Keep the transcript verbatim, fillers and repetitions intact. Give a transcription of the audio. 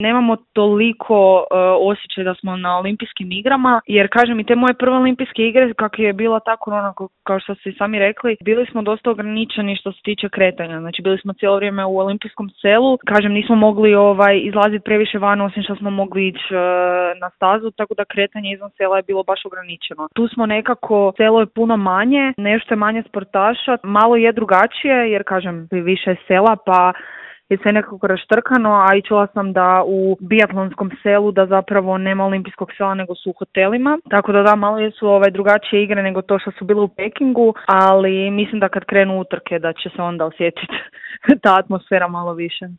nemamo toliko uh, osjećaj da smo na olimpijskim igrama, jer kažem i te moje prve olimpijske igre, kak je bila ta korona, kao što ste i sami rekli, bili smo dosta ograničeni što se tiče kretanja. Znači bili smo cijelo vrijeme u olimpijskom selu, kažem nismo mogli ovaj izlaziti previše van osim što smo mogli ići uh, na stazu, tako da kretanje izvan sela je bilo baš ograničeno. Tu smo nekako, selo je puno manje, nešto je manje sportaša, malo je drugačije jer kažem više sela pa je sve nekako raštrkano, a i čula sam da u biatlonskom selu da zapravo nema olimpijskog sela nego su u hotelima, tako da da malo jesu ovaj, drugačije igre nego to što su bile u Pekingu, ali mislim da kad krenu utrke da će se onda osjetiti ta atmosfera malo više.